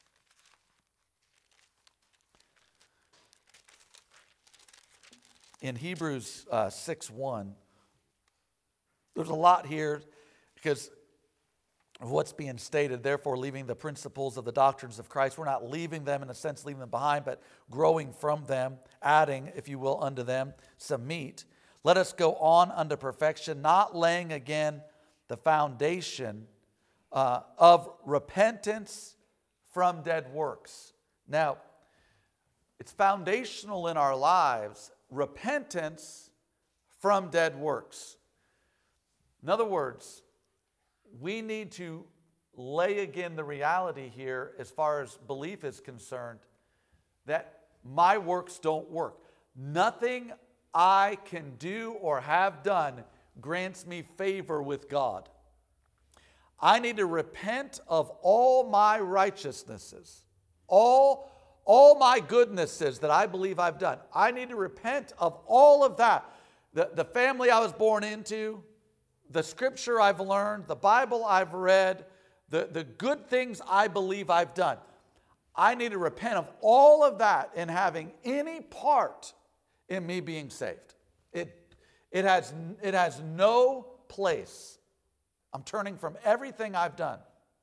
In Hebrews uh, six one, there's a lot here because of what's being stated. Therefore, leaving the principles of the doctrines of Christ, we're not leaving them in a sense, leaving them behind, but growing from them, adding, if you will, unto them some meat. Let us go on unto perfection, not laying again the foundation uh, of repentance from dead works. Now, it's foundational in our lives, repentance from dead works. In other words, we need to lay again the reality here as far as belief is concerned that my works don't work. Nothing I can do or have done grants me favor with God. I need to repent of all my righteousnesses, all, all my goodnesses that I believe I've done. I need to repent of all of that. The, the family I was born into, the scripture I've learned, the Bible I've read, the, the good things I believe I've done. I need to repent of all of that and having any part in me being saved. It, it, has, it has no place. I'm turning from everything I've done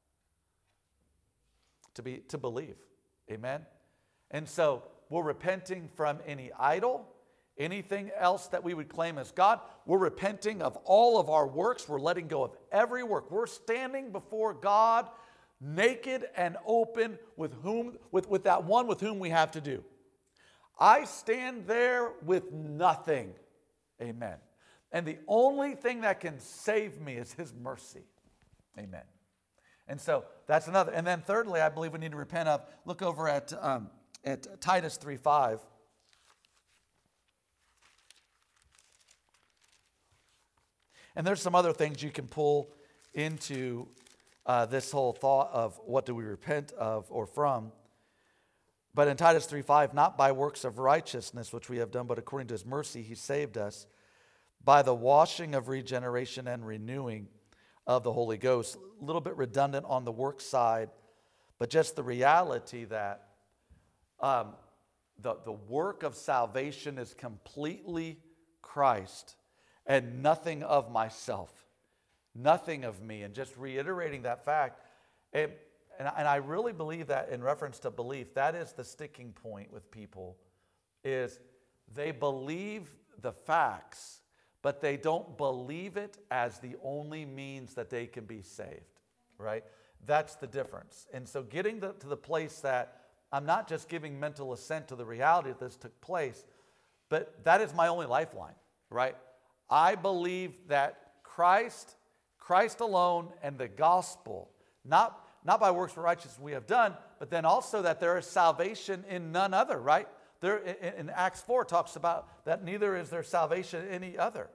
to, be, to believe. Amen? And so we're repenting from any idol, anything else that we would claim as God. We're repenting of all of our works. We're letting go of every work. We're standing before God naked and open with, whom, with, with that one with whom we have to do. I stand there with nothing. Amen. And the only thing that can save me is His mercy. Amen. And so that's another. And then thirdly, I believe we need to repent of, look over at, um, at Titus three five. And there's some other things you can pull into uh, this whole thought of what do we repent of or from. But in Titus three five, not by works of righteousness which we have done, but according to His mercy He saved us by the washing of regeneration and renewing of the Holy Ghost. A little bit redundant on the work side, but just the reality that um, the, the work of salvation is completely Christ and nothing of myself, nothing of me. And just reiterating that fact, it, And, and I really believe that in reference to belief, that is the sticking point with people, is they believe the facts, but they don't believe it as the only means that they can be saved, right? That's the difference. And so getting the, to the place that I'm not just giving mental assent to the reality that this took place, but that is my only lifeline, right? I believe that Christ, Christ alone and the gospel, not Not by works for righteousness we have done, but then also that there is salvation in none other, right? There in, in Acts four talks about that neither is there salvation in any other.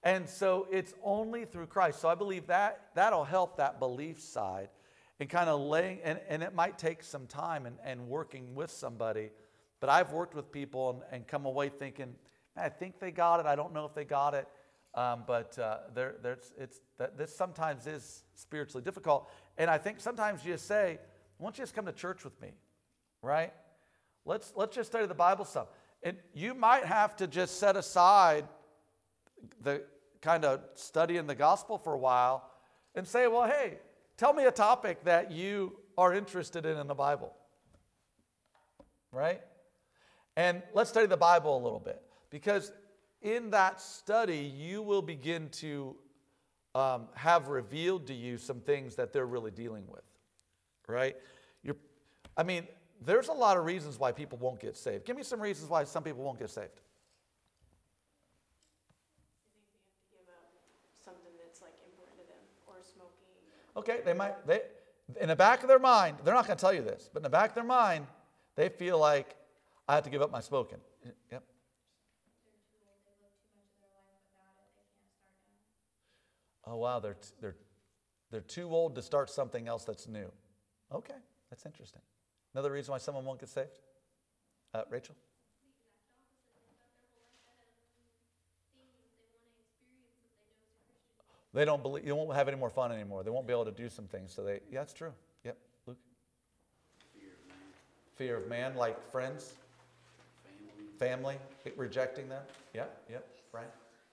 And so it's only through Christ. So I believe that that'll help that belief side and kind of laying, and, and it might take some time and, and working with somebody. But I've worked with people and, and come away thinking, I think they got it. I don't know if they got it. Um, but uh, there, there's, it's, that this sometimes is spiritually difficult. And I think sometimes you just say, why don't you just come to church with me, right? Let's, let's just study the Bible some. And you might have to just set aside the kind of studying the gospel for a while and say, well, hey, tell me a topic that you are interested in in the Bible, right? And let's study the Bible a little bit, because in that study, you will begin to um, have revealed to you some things that they're really dealing with, right? You're, I mean, there's a lot of reasons why people won't get saved. Give me some reasons why some people won't get saved. Something that's like important to them, or smoking. Okay, they might, they, in the back of their mind, they're not going to tell you this, but in the back of their mind, they feel like, I have to give up my smoking. Yep. Oh, wow, they're, t- they're, they're too old to start something else that's new. Okay, that's interesting. Another reason why someone won't get saved? Uh, Rachel? They don't believe, you won't have any more fun anymore. They won't be able to do some things. So they, yeah, that's true. Yep, Luke? Fear of man, Fear of man, like friends, family. family, rejecting them. Yep, yep, Brian?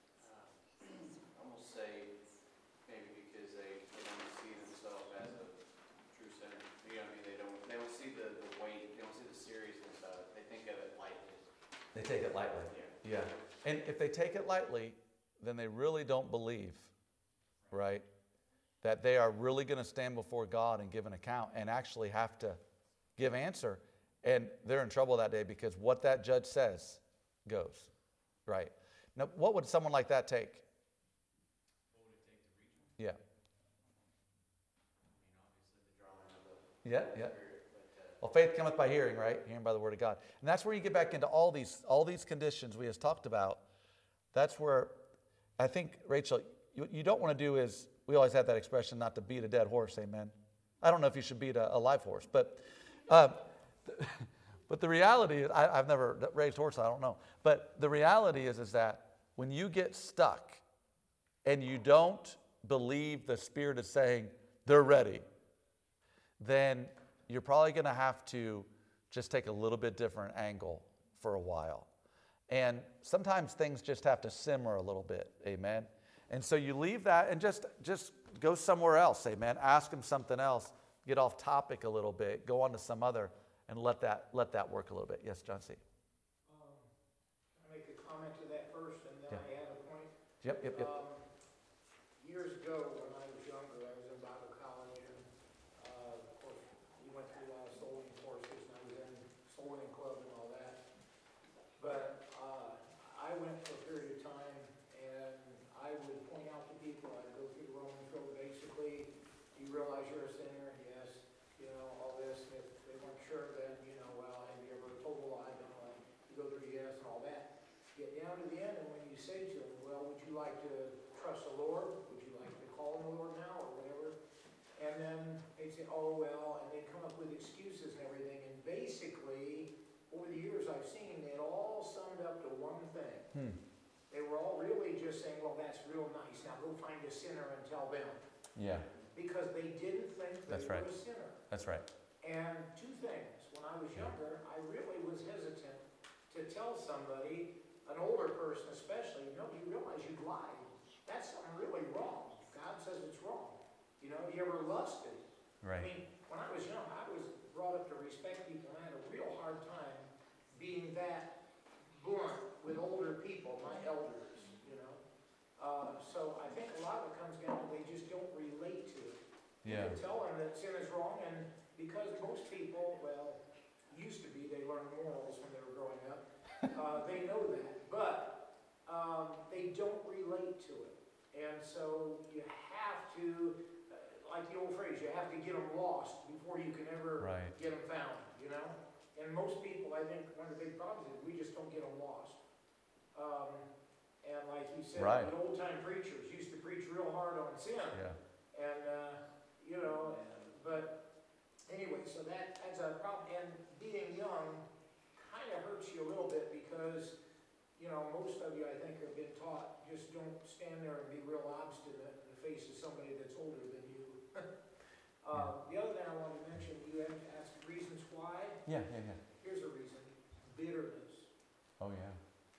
I almost say maybe because they, they don't see themselves as a true sinner. You know what I mean? They don't they don't see the, the weight, they don't see the seriousness of it. They think of it lightly. They take it lightly. Yeah. Yeah. And if they take it lightly, then they really don't believe, right, that they are really going to stand before God and give an account and actually have to give answer. And they're in trouble that day, because what that judge says goes, right? Now, what would someone like that take? What would it take to reach them? Yeah. I mean, obviously the drawing of the Yeah, yeah. Spirit, but uh, Well, faith cometh by hearing, right? Hearing by the word of God. And that's where you get back into all these, all these conditions we just talked about. That's where I think, Rachel, you, you don't want to do is, we always have that expression, not to beat a dead horse, amen? I don't know if you should beat a, a live horse, but um, but the reality is, I, I've never raised horses, I don't know. But the reality is, is that when you get stuck and you don't believe the Spirit is saying they're ready, then you're probably going to have to just take a little bit different angle for a while. And sometimes things just have to simmer a little bit, amen? And so you leave that and just, just go somewhere else, amen? Ask them something else, get off topic a little bit, go on to some other, and let that, let that work a little bit. Yes, John C. Um, Can I make a comment to that first, and then Yeah. I add a point? Yep, yep, yep. Um, Years ago, when I was younger, I was in Bible college, and, uh, of course, we went through a lot of soul-winning courses, and I was in soul-winning club and all that. But, uh, I went for a period of time, and I would point out to people, I'd go through the Romans road, basically, do you realize you're a sinner? Yes. You know, all this, and if they weren't sure, then, you know, well, have you ever told a lie? No, like, you go through yes and all that. Get down to the end, and when you say to them, well, would you like to trust the Lord? Would you like to call on the Lord now, or whatever? And then they'd say, oh, well, and they'd come up with excuses and everything, and basically, over the years I've seen, it all summed up to one thing. Hmm. They were all really just saying, well, that's real nice, now go find a sinner and tell them. Yeah, Because they didn't think they That's were right. a sinner. that's right. And two things, when I was younger, I really was hesitant to tell somebody, an older person especially, you know, you realize you lied. That's something really wrong. God says it's wrong. You know, you ever lusted? I Right. mean, when I was young, I was brought up to respect people, and I had a real hard time being that blunt with older people, my elders, you know. Uh, so I think a lot of it comes down to they just don't relate to it. Yeah. You can tell them that sin is wrong, and because most people, well, used to be, they learned morals when they were growing up, uh, they know that, but um, they don't relate to it. And so you have to, uh, like the old phrase, you have to get them lost before you can ever Right. get them found, you know? And most people, I think, one of the big problems is we just don't get them lost. Um, And like you said, Right. the old time preachers used to preach real hard on sin. Yeah. And, uh, you know, but anyway, so that, that's a problem. And being young kind of hurts you a little bit because, you know, most of you, I think, have been taught, just don't stand there and be real obstinate in the face of somebody that's older than you. uh, the other thing I wanted to mention, you had asked reasons why. Yeah, yeah, yeah. Here's a reason, bitterness. Oh, yeah.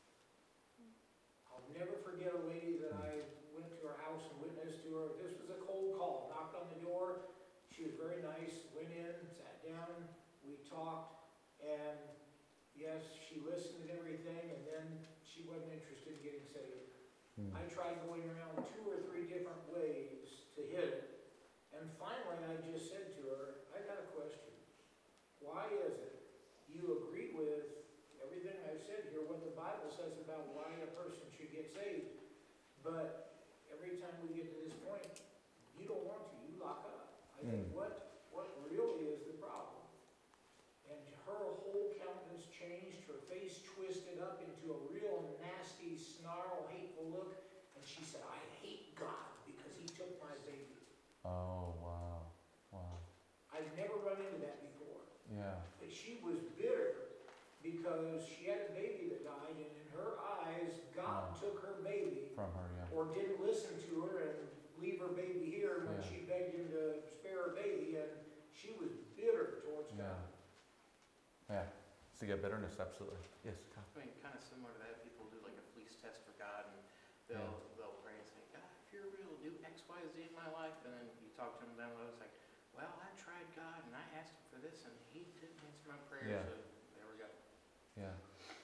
I'll never forget a lady that I went to her house and witnessed to her. This was a cold call, knocked on the door. She was very nice, went in, sat down, we talked, and yes, she listened and everything, and then she wasn't interested in getting saved. Hmm. I tried going around two or three different ways to hit it, and finally I just said to her, I got a question. Why is it you agree with everything I've said here, what the Bible says about why a person should get saved, but every time we get to this point, you don't want to, you lock up. I think Mm. what, what really is the problem? And her whole countenance changed, her face twisted up into a real nasty, snarl, hateful look, and she said, I hate God because he took my baby. Oh, wow. Wow. I've never run into that before. Yeah. But she was bitter because she had a baby that died, and in her eyes, God Oh. took her baby, From her, yeah. or didn't listen to her and leave her baby here when Yeah. she begged him to spare her baby, and she was bitter towards Yeah. God. Yeah. So you get bitterness, absolutely. Yes, Kyle. I mean, kind of similar to that, people do like a fleece test for God, and they'll they'll pray and say, God, if you're real, do X, Y, Z in my life. And then you talk to them down the road, it's like, well, I tried God, and I asked him for this, and he didn't answer my prayer, Yeah. so there we go. Yeah.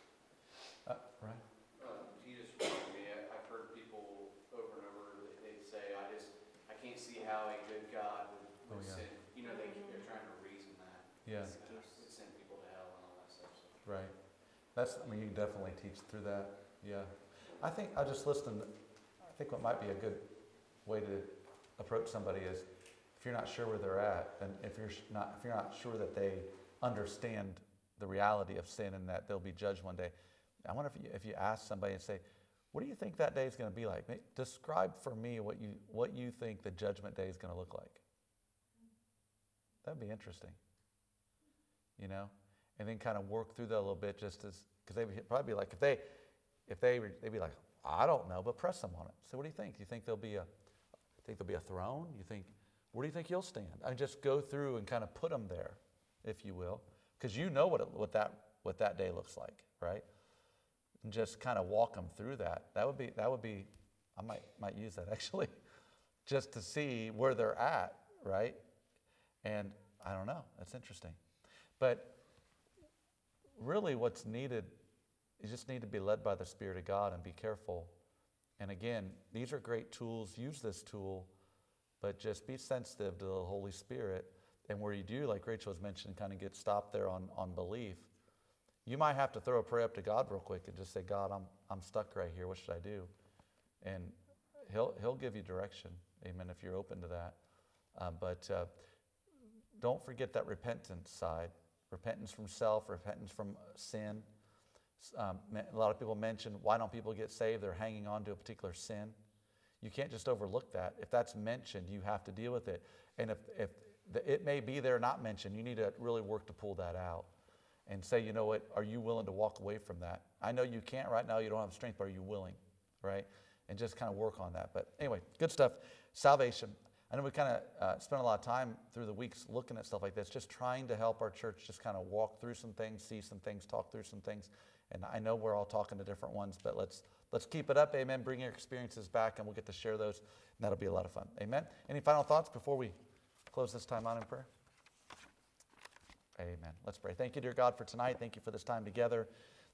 Uh, right? Uh, you just reminded me, I- I've heard people over and over, they- they'd say, I just, I can't see how a good God would, Oh, would yeah. send, you know, they, they're trying to reason that. Yeah. uh, Would send people to hell and all that stuff, so. Right. That's, I mean, you can definitely teach through that. Yeah. I think, I just listened, I think what might be a good way to approach somebody is if you're not sure where they're at, and if you're sh- not, if you're not sure that they understand the reality of sin and that they'll be judged one day, I wonder if you, if you ask somebody and say, what do you think that day is going to be like? May- Describe for me what you, what you think the judgment day is going to look like. That'd be interesting. You know? And then kind of work through that a little bit, just as, because they'd probably be like, if they, if they, were- they'd be like, I don't know, but press them on it. So what do you think? You think there'll be a, think there'll be a throne? You think, where do you think you'll stand? I mean, just go through and kind of put them there, if you will, because you know what it, what that what that day looks like, right? And just kind of walk them through that. That would be that would be, I might might use that actually, just to see where they're at, right? And I don't know. That's interesting, but really, what's needed, you just need to be led by the Spirit of God and be careful. And again, these are great tools. Use this tool, but just be sensitive to the Holy Spirit. And where you do, like Rachel was mentioning, kind of get stopped there on, on belief, you might have to throw a prayer up to God real quick and just say, God, I'm I'm stuck right here. What should I do? And He'll He'll give you direction. Amen. If you're open to that, uh, but uh, don't forget that repentance side. Repentance from self, repentance from sin. Um, a lot of people mention, why don't people get saved? They're hanging on to a particular sin. You can't just overlook that. If that's mentioned, you have to deal with it. And if, if the, it may be there not mentioned, you need to really work to pull that out and say, you know what, are you willing to walk away from that? I know you can't right now, you don't have strength, but are you willing, right? And just kind of work on that. But anyway, good stuff. Salvation. I know we kind of uh, spent a lot of time through the weeks looking at stuff like this, just trying to help our church just kind of walk through some things, see some things, talk through some things. And I know we're all talking to different ones, but let's let's keep it up. Amen. Bring your experiences back, and we'll get to share those. And that'll be a lot of fun. Amen. Any final thoughts before we close this time out in prayer? Amen. Let's pray. Thank you, dear God, for tonight. Thank you for this time together.